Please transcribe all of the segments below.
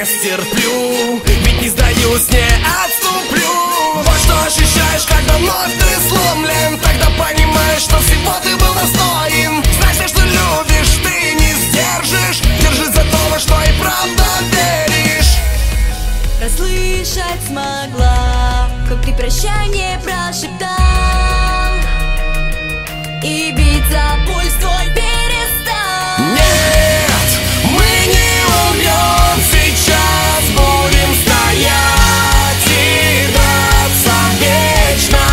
не стерплю, ведь не сдаюсь, не отступлю. Вот что ощущаешь, когда вновь ты сломлен. Тогда понимаешь, что всего ты был достоин. Знай, все, что любишь, ты не сдержишь. Держись за то, во что и правда веришь. Расслышать смогла, как ты прощание прошептал, и биться пульс твой перестал. Нет, мы не умрем, сейчас будем стоять и драться вечно.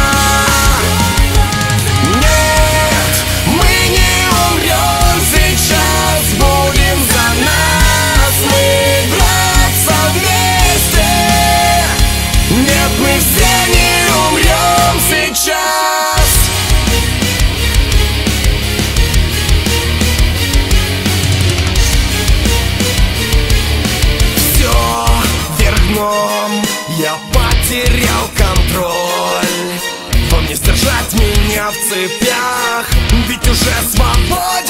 Нет, мы не умрем, сейчас будем за нас мы драться вместе. Нет, мы все не умрем сейчас. Я потерял контроль, вам не сдержать меня в цепях, ведь уже свободен.